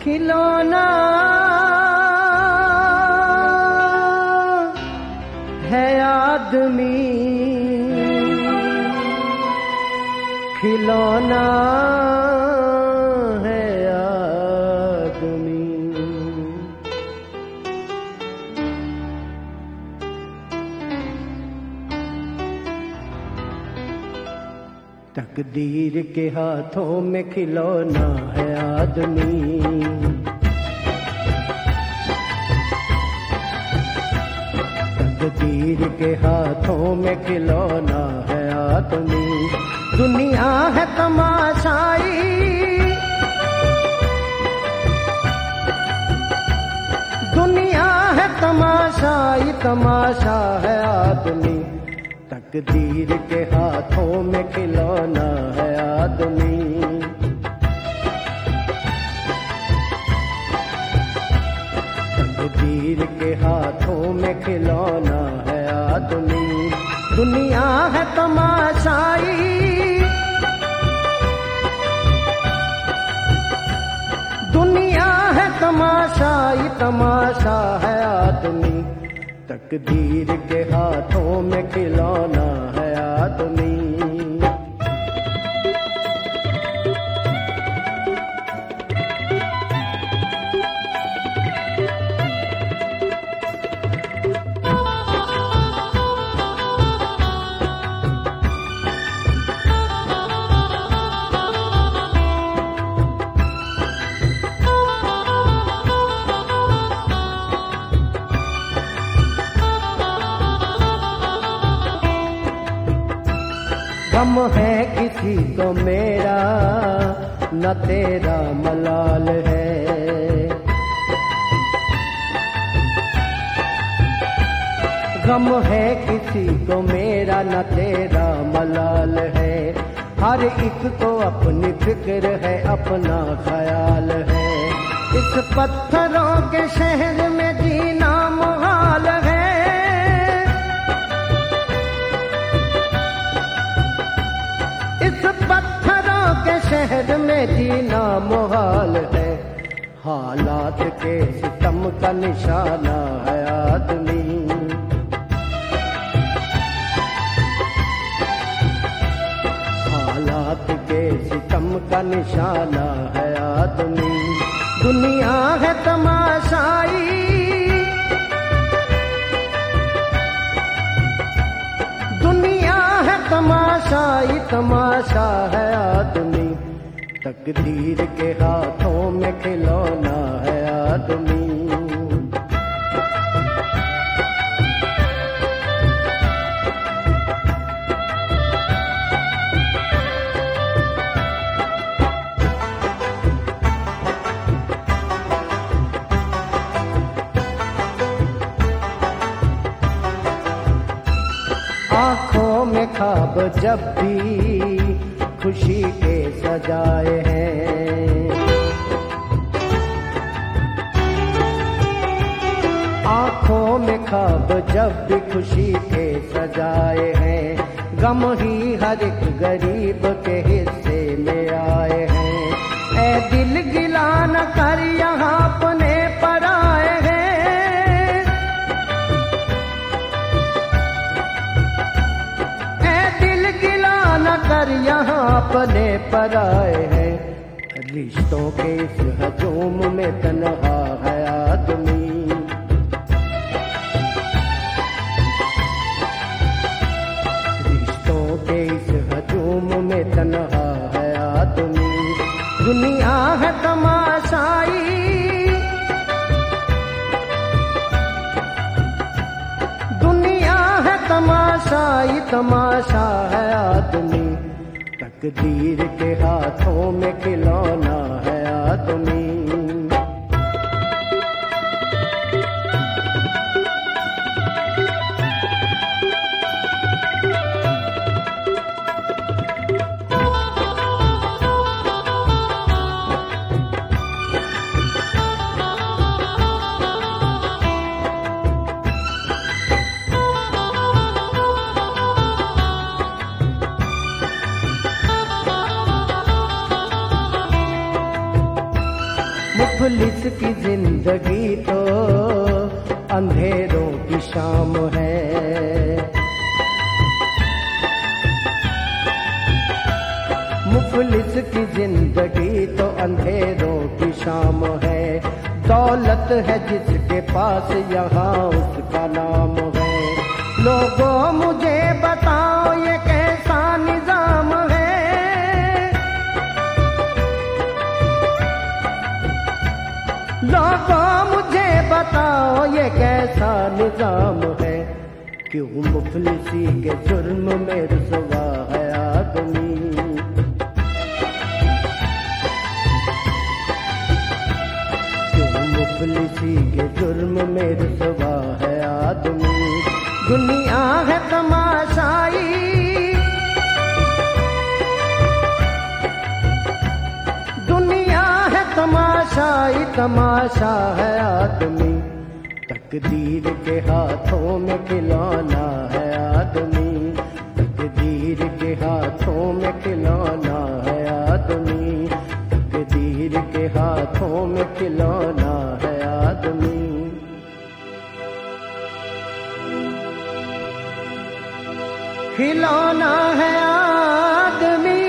खिलौना है आदमी, खिलौना है आदमी। तकदीर के हाथों में खिलौना है आदमी, तकदीर के हाथों में खिलौना है आदमी। दुनिया है तमाशाई, दुनिया है तमाशाई, तमाशा है आदमी। तकदीर के हाथों में खिलौना है आदमी। तकदीर के हाथों में खिलौना है आदमी। दुनिया है तमाशाई, दुनिया है तमाशाई, तमाशा है आदमी। तकदीर के हाथों में खिलौना है आदमी। गम है किसी को मेरा न तेरा मलाल है, गम है किसी को मेरा न तेरा मलाल है। हर एक को अपनी फिक्र है, अपना ख्याल है। इस पत्थरों के शहर में जीना मुहाल है, इस पत्थरों के शहर में जीना मुहाल है। हालात के सितम का निशाना है आदमी, हालात के सितम का निशाना है आदमी। दुनिया है तमाशाई, दुनिया है तमाशाई, तमाशा है आदमी। तकदीर के हाथों में खिलौना है आदमी। आँखों में ख्वाब जब भी खुशी के सजाए हैं, आँखों में ख्वाब जब भी खुशी के सजाए हैं। गम ही हर एक गरीब के हिस्से में आए हैं। ऐ दिल गिला न कर यहाँ अपने पर आए हैं, कर यहाँ अपने पर आए हैं। रिश्तों के इस हजूम में तन्हा है आदमी, रिश्तों के इस हजूम में तन्हा है आदमी। दुनिया है तमाशाई, दुनिया है तमाशाई, तमाशा है आदमी। तकदीर के हाथों में खिलौना है आदमी। मुफलिस की जिंदगी तो अंधेरों की शाम है। मुफलिस की जिंदगी तो अंधेरों की शाम है। दौलत है जिसके पास यहाँ उसका नाम है। लोगों मुझे बताओ ये कैसा निजाम है। लोगों मुझे बताओ ये कैसा निजाम है। क्यों मुफलिसी के जुर्म में रुसवा है आदमी। क्यों मुफलिसी के जुर्म में रुसवा है आदमी। दुनिया है तमाशाई, दुनिया है तमाशाई, तमाशा है आदमी। तकदीर के हाथों में खिलौना है आदमी। तकदीर के हाथों में खिलौना है आदमी। तकदीर के हाथों में खिलौना है आदमी। खिलौना है आदमी।